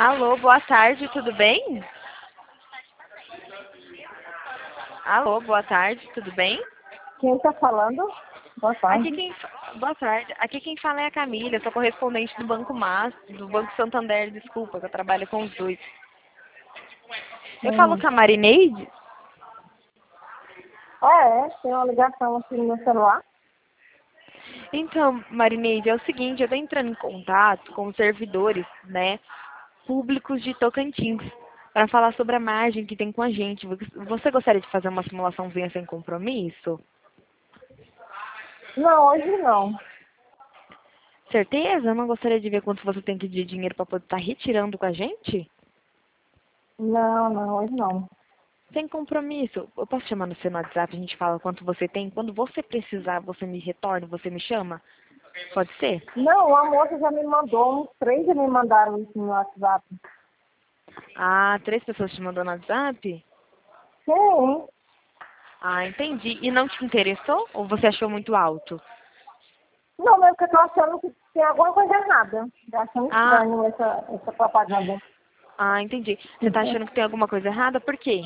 Alô, boa tarde, tudo bem? Alô, boa tarde, tudo bem? Quem está falando? Boa Aqui tarde. quem, boa tarde. Aqui quem fala é a Camila, eu sou correspondente do Banco Mas, do Banco Santander, desculpa, que eu trabalho com os dois. Eu falo Hum. com a Marineide? Tem uma ligação aqui no meu celular. Então, Marineide, é o seguinte, eu estou entrando em contato com os servidores, né, públicos de Tocantins, para falar sobre a margem que tem com a gente. Você gostaria de fazer uma simulaçãozinha sem compromisso? Não, hoje não. Certeza? Não gostaria de ver quanto você tem que de dinheiro para poder estar retirando com a gente? Não, hoje não. Sem compromisso. Eu posso chamar no seu WhatsApp, a gente fala quanto você tem. Quando você precisar, você me retorna, você me chama? Pode ser? Não, a moça já me mandou, uns três já me mandaram isso no WhatsApp. Ah, 3 pessoas te mandou no WhatsApp? Sim. Ah, entendi. E não te interessou? Ou você achou muito alto? Não, mas eu tô achando que tem alguma coisa errada. Tô achando Ah, estranho essa propaganda. entendi. Você tá achando que tem alguma coisa errada? Por quê?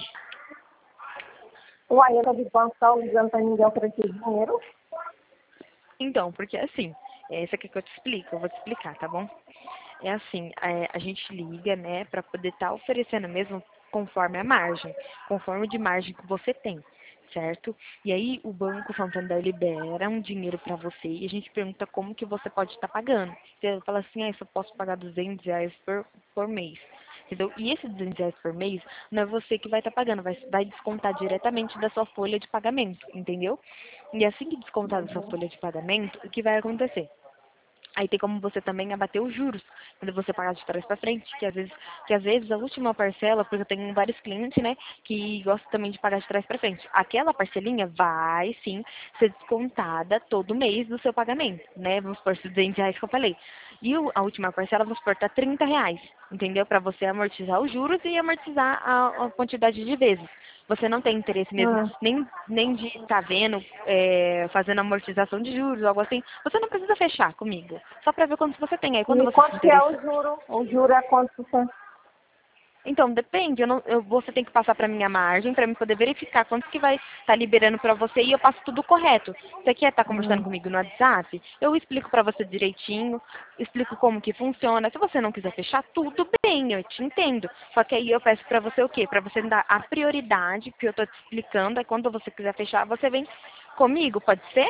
O Aieta de banco tá ligando para ninguém oferecer dinheiro. Então, porque assim, essa aqui que eu te explico, eu vou te explicar, tá bom? É assim, a gente liga, né, para poder estar oferecendo mesmo conforme a margem, conforme de margem que você tem, certo? E aí o Banco Santander libera um dinheiro para você e a gente pergunta como que você pode estar pagando. Você fala assim, ah, eu só posso pagar R$ 200 por mês. Entendeu? E esse R$ 200 por mês não é você que vai estar pagando, vai descontar diretamente da sua folha de pagamento, entendeu? E assim que descontar da sua folha de pagamento, o que vai acontecer? Aí tem como você também abater os juros, quando você pagar de trás para frente, que às vezes a última parcela, porque eu tenho vários clientes, né, que gostam também de pagar de trás para frente. Aquela parcelinha vai sim ser descontada todo mês do seu pagamento, né? Vamos supor, esses R$ 200 que eu falei. E a última parcela, vamos supor, tá R$ 30, entendeu? Para você amortizar os juros e amortizar a quantidade de vezes. Você não tem interesse mesmo Hum. nem de estar vendo, fazendo amortização de juros, algo assim. Você não precisa fechar comigo. Só para ver quanto você tem. Aí quando E você se quanto que é interessa. o juro? O juro é quanto você... Então, depende. Você tem que passar para minha margem para eu poder verificar quanto que vai estar liberando para você e eu passo tudo correto. Você quer estar conversando Hum. comigo no WhatsApp? Eu explico para você direitinho, explico como que funciona. Se você não quiser fechar, tudo bem, eu te entendo. Só que aí eu peço para você o quê? Para você dar a prioridade que eu estou te explicando. Aí quando você quiser fechar, você vem comigo, pode ser?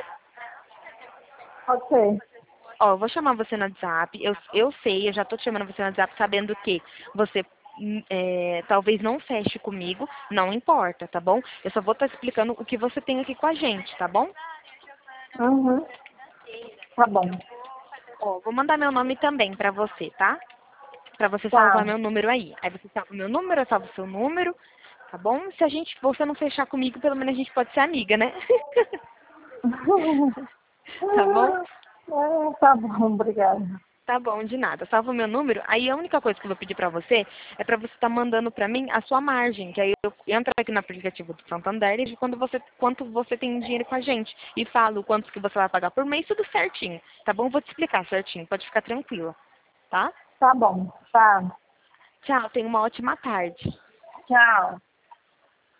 Pode ser. Ó, eu vou chamar você no WhatsApp. Eu sei, eu já tô te chamando você no WhatsApp sabendo que você talvez não feche comigo, não importa, tá bom? Eu só vou estar explicando o que você tem aqui com a gente, tá bom? Uhum. Tá bom. Ó, vou mandar meu nome também pra você, tá? Pra você salvar Tá. meu número aí. Aí você salva o meu número, eu salvo o seu número, tá bom? Se você não fechar comigo, pelo menos a gente pode ser amiga, né? Tá bom? Tá bom, obrigada. Tá bom, de nada. Salva o meu número. Aí a única coisa que eu vou pedir pra você é pra você estar mandando pra mim a sua margem, que aí eu entro aqui no aplicativo do Santander e vejo quanto você tem em dinheiro com a gente. E falo quanto que você vai pagar por mês, tudo certinho. Tá bom? Vou te explicar certinho. Pode ficar tranquila. Tá? Tá bom, tá. Tchau, tenha uma ótima tarde. Tchau.